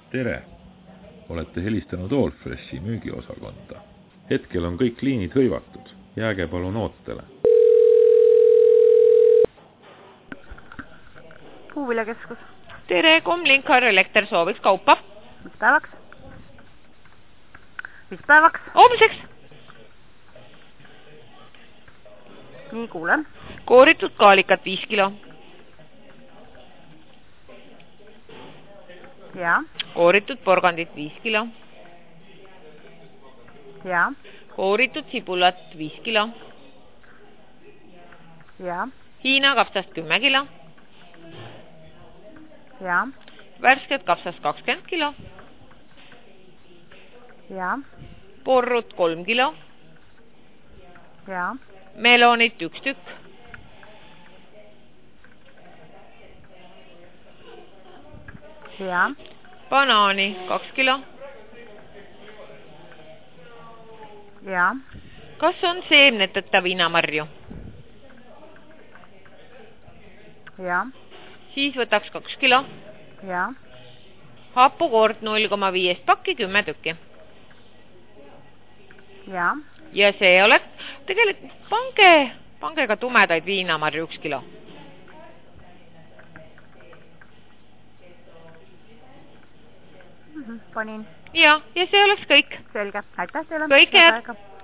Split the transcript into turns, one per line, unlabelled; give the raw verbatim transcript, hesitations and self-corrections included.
Tere! Olete helistanud Allfreshi müügiosakonda. Hetkel on kõik liinid hõivatud. Jääge palun ootele.
Puuviljakeskus.
Tere, Comlink Harju Elekter sooviks kaupa.
Mis päevaks? Mis päevaks?
Homseks.
Nii, kuulen.
Kooritud kaalikat viis kilo.
Ja.
Kooritud porgandit viis kilo.
Ja.
Kooritud sibulat viis kilo.
Ja.
Hiina kapsast kümme kilo.
Ja.
Värsket kapsast kakskümmend kilo.
Ja.
Porrut kolm kilo.
Ja.
Melonit üks tükk.
Ja.
Banaani kaks kilo.
Ja.
Kas on seemneteta viinamarju?
Ja.
Siis võtaks kaks kilo.
Ja.
Hapukoort null koma viis pakki kümme tükki.
Ja.
Ja see oleks tegelikult pange, pange ka tumedaid viinamarju üks kilo.
Mm-hmm, panin.
Ja, ja see oleks kõik.
Selge. Aitäh teile.
Kõike.